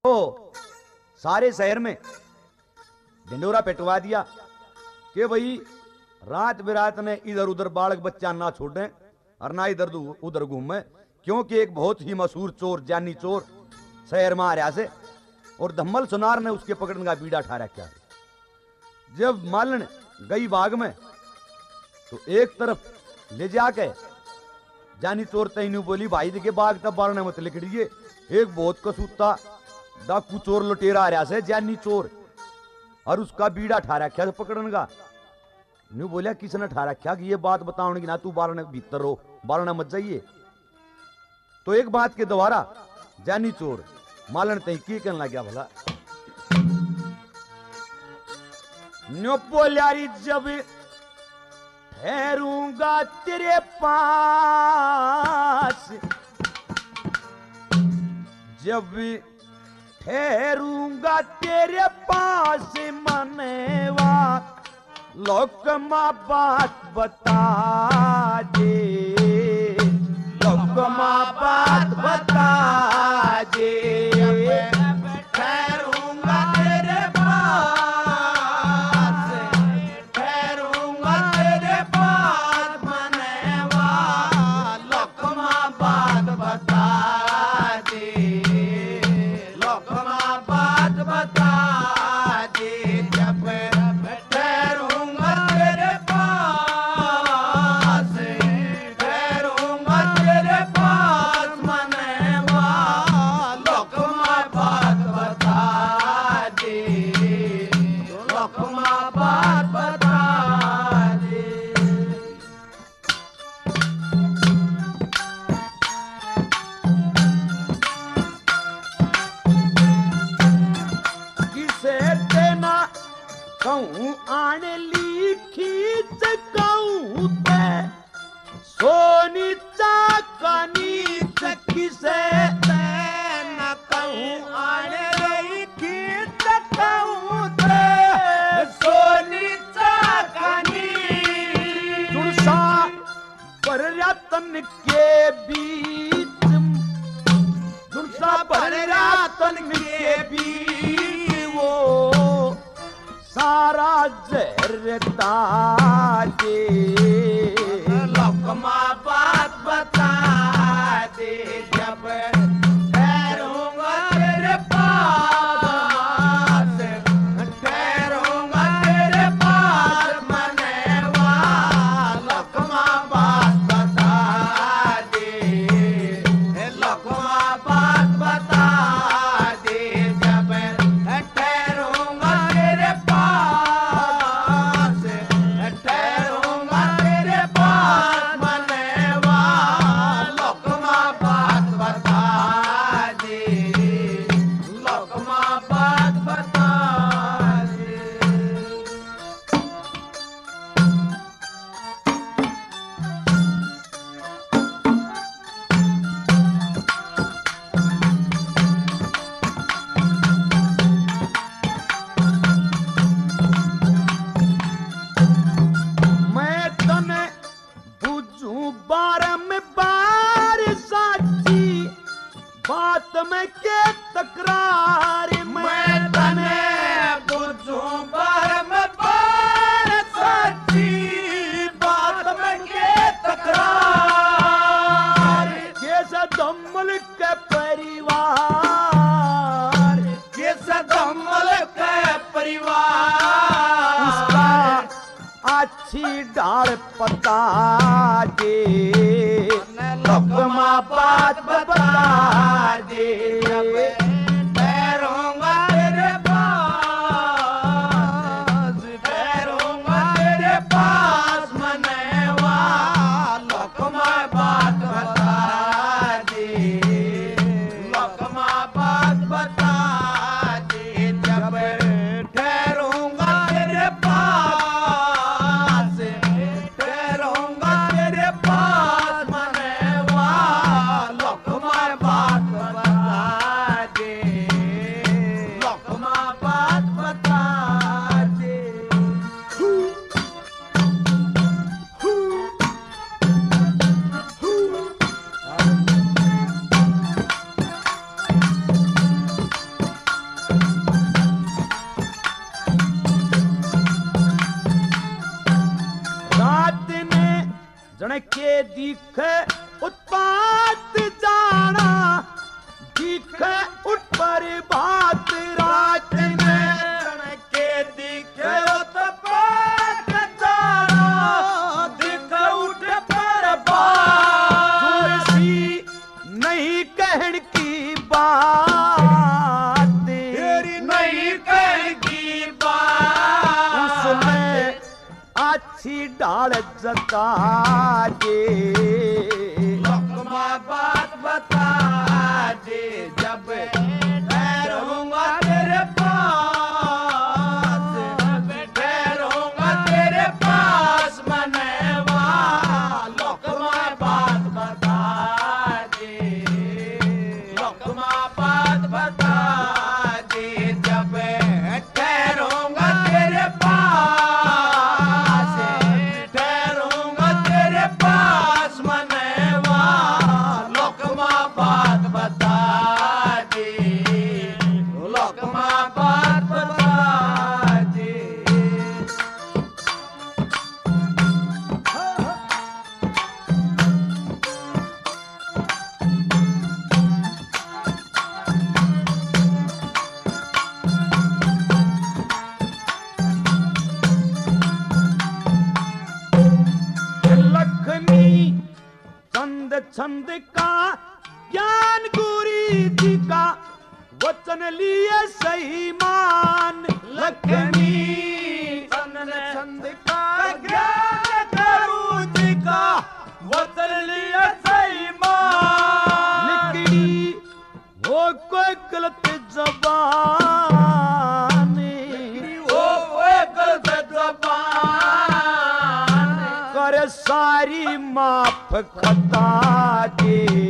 तो सारे शहर में ढिंडोरा पिटवा दिया कि भाई रात बिरात ने इधर उधर बालक बच्चा ना छोड़े और ना इधर उधर घूमे, क्योंकि एक बहुत ही मशहूर चोर, जानी चोर शहर में आ रहा से और धम्मल सुनार ने उसके पकड़ने का बीड़ा ठा रखा है। जब मालन गई बाग में तो एक तरफ ले जाके जानी चोर तैनू बोली भाई के बाग तब बारने मत लिख दिए, एक बहुत कसूता डाकू चोर लुटेरा आ रहा से जानी चोर और उसका बीड़ा ठा रखा था पकड़ने का। न्यू बोलिया किसने ठा रखा कि ये बात बताओगे ना, तू बारने भीतर हो, बारना मत जाइए। तो एक बात के द्वारा जानी चोर मालन तई की कहने लग गया भला न्यू बोलिया जब ठहरूंगा तेरे पास, जब ठहरूंगा तेरे पास मनेवा लोकमा बात बता दे, लोकमा बात बता दे, ठहरूंगा तेरे पास, ठहरूंगा तेरे पास मनेवा लोकमा बात बता दे, लोकमा बात बता दे, जब ठहरूंगा तेरे पास, ठहरूंगा तेरे पास मनेवा लोकमा बात बता दे, लोकमा बात बता दे। किसे देना कहूँ आने लिखी कहूँ ते सोनी चाकनी किसे देना कहूँ आने लिखी कहूँ ते सोनी चाकनी, जुड़सा पर रतन के बीच, जुड़सा पर रतन के बीच वो सारा जहरता दे, लोकमा बात बता दे, जब ठहरूंगा तेरे पास, ठहरूंगा तेरे पास मनेवा लोकमा बात बता दे, लोकमा बात बता दे, जब ठहरूंगा तेरे पास, ठहरूंगा तेरे पास मनेवा लोकमा बात बता दे, लोकमा बात बता दे। मैं तने बुझूं बारम बार साची बात में के तकरार, मैं तने बुझूं बारम बार साची बात में के तकरार, कैसे धम्मल के परिवार, कैसे धम्मल के परिवार उसका अच्छी डाल पता दे, लोकमा बात बता दे, ठहरूंगा तेरे पास, ठहरूंगा तेरे पास मनेवा लोकमा बात बता दे, लोकमा बात बता दे, जब ठहरूंगा तेरे पास, ठहरूंगा तेरे पास मनेवा लोकमा बात बता दिखे उत्पात जाना, दिखे उठ पर बात रात में के दिखे उत्पात जाना, दिखे उठ पर बात। सी नहीं कहन की बात, तेरी नहीं कहन की बात, उसमें अच्छी डाल जता दे, लकमा बात बता दे। जब ठहरूंगा तेरे पास, ठहरूंगा तेरे पास मनवा, लकमा बात बता दे, लकमा बात बता दे। जब ठहरूंगा तेरे पास, ठहरूंगा तेरे पास मनवा, लकमा बात बता दे, लकमा बात बता दे। लक्ष्मी चंद छंद का ज्ञान गुरी जी का वचन लिए सही मान। लक्ष्मी चंद छंद का ज्ञान गुरु जी का वचन लिया सही मान। निकली वो कोई गलत जबान, वो गलत जबान, करे सारी माफ खता दे,